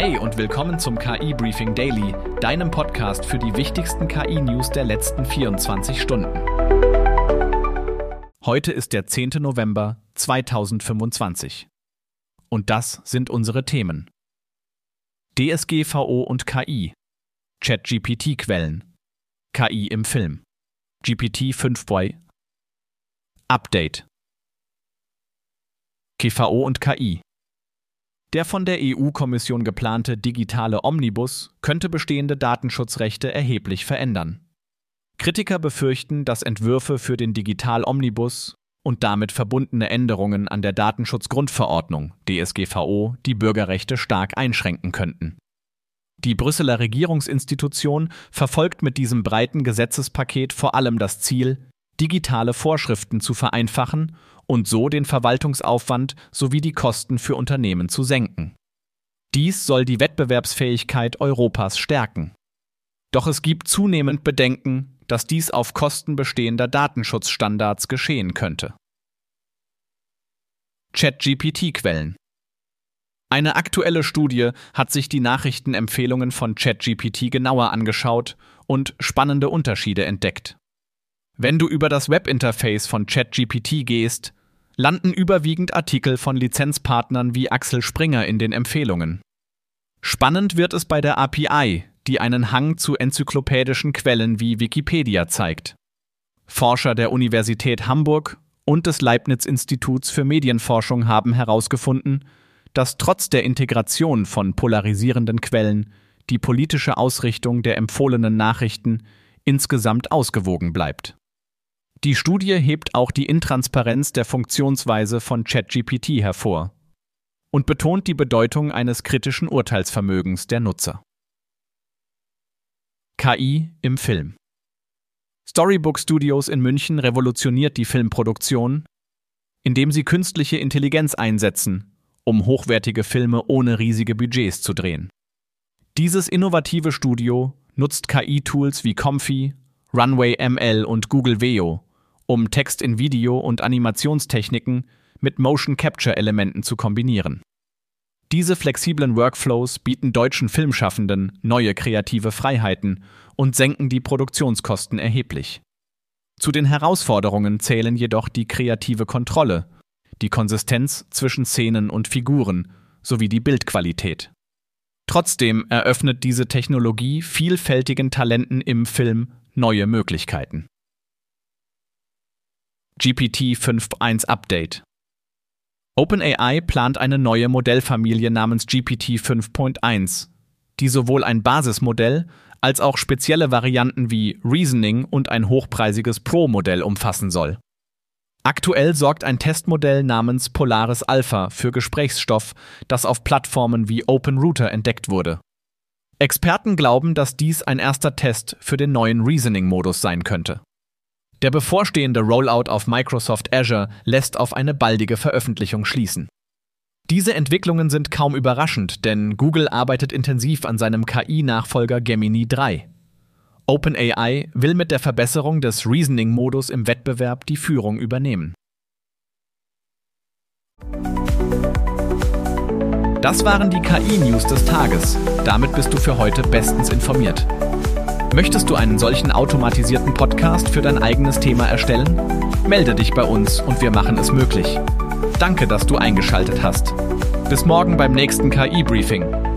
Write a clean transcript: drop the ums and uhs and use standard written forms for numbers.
Hey und willkommen zum KI Briefing Daily, deinem Podcast für die wichtigsten KI-News der letzten 24 Stunden. Heute ist der 10. November 2025. Und das sind unsere Themen. DSGVO und KI, ChatGPT-Quellen, KI im Film, GPT-5 Update, GVO und KI. Der von der EU-Kommission geplante digitale Omnibus könnte bestehende Datenschutzrechte erheblich verändern. Kritiker befürchten, dass Entwürfe für den Digital-Omnibus und damit verbundene Änderungen an der Datenschutzgrundverordnung (DSGVO) die Bürgerrechte stark einschränken könnten. Die Brüsseler Regierungsinstitution verfolgt mit diesem breiten Gesetzespaket vor allem das Ziel, digitale Vorschriften zu vereinfachen und so den Verwaltungsaufwand sowie die Kosten für Unternehmen zu senken. Dies soll die Wettbewerbsfähigkeit Europas stärken. Doch es gibt zunehmend Bedenken, dass dies auf Kosten bestehender Datenschutzstandards geschehen könnte. ChatGPT-Quellen. Eine aktuelle Studie hat sich die Nachrichtenempfehlungen von ChatGPT genauer angeschaut und spannende Unterschiede entdeckt. Wenn du über das Webinterface von ChatGPT gehst, landen überwiegend Artikel von Lizenzpartnern wie Axel Springer in den Empfehlungen. Spannend wird es bei der API, die einen Hang zu enzyklopädischen Quellen wie Wikipedia zeigt. Forscher der Universität Hamburg und des Leibniz-Instituts für Medienforschung haben herausgefunden, dass trotz der Integration von polarisierenden Quellen die politische Ausrichtung der empfohlenen Nachrichten insgesamt ausgewogen bleibt. Die Studie hebt auch die Intransparenz der Funktionsweise von ChatGPT hervor und betont die Bedeutung eines kritischen Urteilsvermögens der Nutzer. KI im Film. Storybook Studios in München revolutioniert die Filmproduktion, indem sie künstliche Intelligenz einsetzen, um hochwertige Filme ohne riesige Budgets zu drehen. Dieses innovative Studio nutzt KI-Tools wie Comfy, Runway ML und Google Veo, um Text in Video und Animationstechniken mit Motion-Capture-Elementen zu kombinieren. Diese flexiblen Workflows bieten deutschen Filmschaffenden neue kreative Freiheiten und senken die Produktionskosten erheblich. Zu den Herausforderungen zählen jedoch die kreative Kontrolle, die Konsistenz zwischen Szenen und Figuren sowie die Bildqualität. Trotzdem eröffnet diese Technologie vielfältigen Talenten im Film neue Möglichkeiten. GPT-5 Update. OpenAI plant eine neue Modellfamilie namens GPT-5.1, die sowohl ein Basismodell als auch spezielle Varianten wie Reasoning und ein hochpreisiges Pro-Modell umfassen soll. Aktuell sorgt ein Testmodell namens Polaris Alpha für Gesprächsstoff, das auf Plattformen wie OpenRouter entdeckt wurde. Experten glauben, dass dies ein erster Test für den neuen Reasoning-Modus sein könnte. Der bevorstehende Rollout auf Microsoft Azure lässt auf eine baldige Veröffentlichung schließen. Diese Entwicklungen sind kaum überraschend, denn Google arbeitet intensiv an seinem KI-Nachfolger Gemini 3. OpenAI will mit der Verbesserung des Reasoning-Modus im Wettbewerb die Führung übernehmen. Das waren die KI-News des Tages. Damit bist du für heute bestens informiert. Möchtest du einen solchen automatisierten Podcast für dein eigenes Thema erstellen? Melde dich bei uns und wir machen es möglich. Danke, dass du eingeschaltet hast. Bis morgen beim nächsten KI-Briefing.